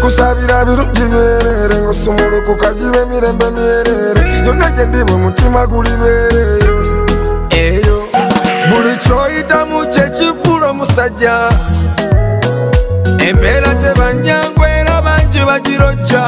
kusabira birungi berere ng'osumulukuka gibe mirembe myerere yonna gye ndi bwe mutima gulibeereyo eyo buli kyoyitamu kyekifuula omusajja embeera tebanyangwa era bangi bagirojja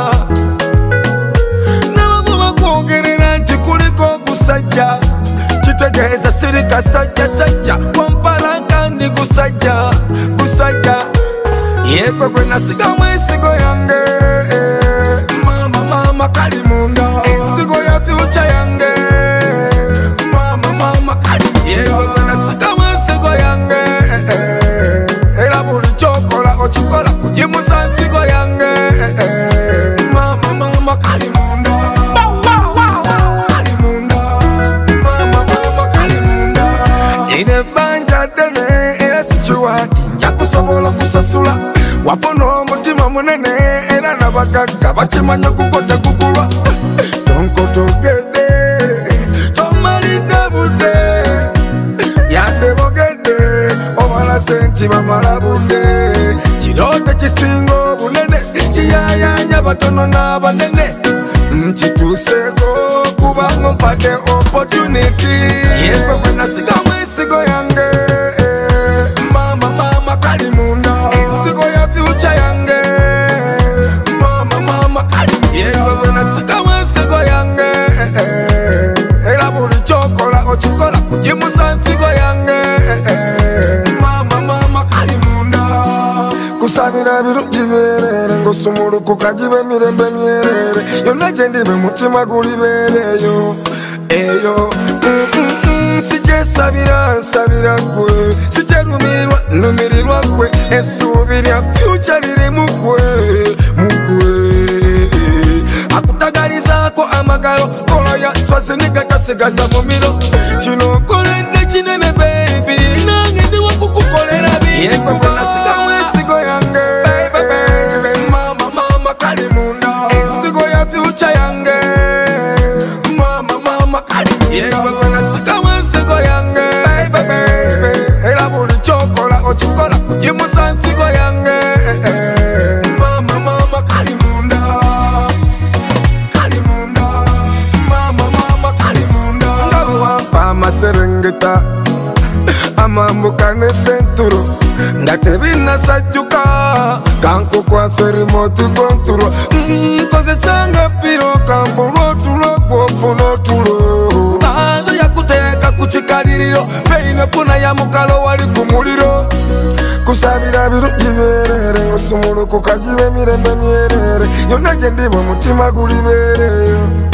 n'abamu bakwogerera nti kuliko ogusajja kitegeeza siri kasajja sajja wampala kandi gusajja gusajja yekwe gwe nasigamu ensigo yange mama mama kali munda ensigo ya fyuca yange mama mama kali yekwe gwe nasigamu ensigo yange era buli kyokola okikola kugimusa nsigo yange mama mama kali munda kali munda mama mama kali munda ine banja ddene era sikiwaati nja kusobola kusasula wafuna omutima munene era n'abagagga bakimanya kukota kugulwa tonkotogedde tomalidde budde yadde bogedde obala senti bamala budde kiroote kisinga obunene kiyayanya batono n'abanene nkituuseeko kubanga mpadde opportunity yekwe bwe nasigamu ensigo yange mama mama kali munda ensigo ya fyuca yange mama mama kali yekwe bwe nasigamu ensigo yange era buli kyokola okikola kugimusa nsigo yange mama mama kali munda kusabira birungi berere ng'osumulukuka gibe mirembe myerere yonna gye ndi bwe mutima gulibeereyo eyo sikyesabira nsabira gwe sikyerumirirwa nnumirirwa gwe essuubi lya fyuca liri mugwe akutagalizaako amagalo kola ya swaziniga tasigaza mumiro kino okoledde kinene beebi nange ndiwa kukukolera yekwe bwe nasigamu ensigo yange mama mama kali munda ensigo ya fyuca yange mama mama kali yekwe bwe nasigamu ensigo yange era buli kyokola okikola kugimusa nsigo yange mama mama kali munda kali munda mama mama kali munda nga bwe wampa amaserengeta amambuka ne senturo nga tebinasajjuka kankukwasa remote control kozesanga piro kambulwa otulo gwofuna otulo azo yakuteeka ku kikaliriro feine puna ya mukalo wali ku muliro kusabira birungi berere ng'osumulukuka gibe mirembe myerere yonna gye ndi bwe mutima gulibeereyo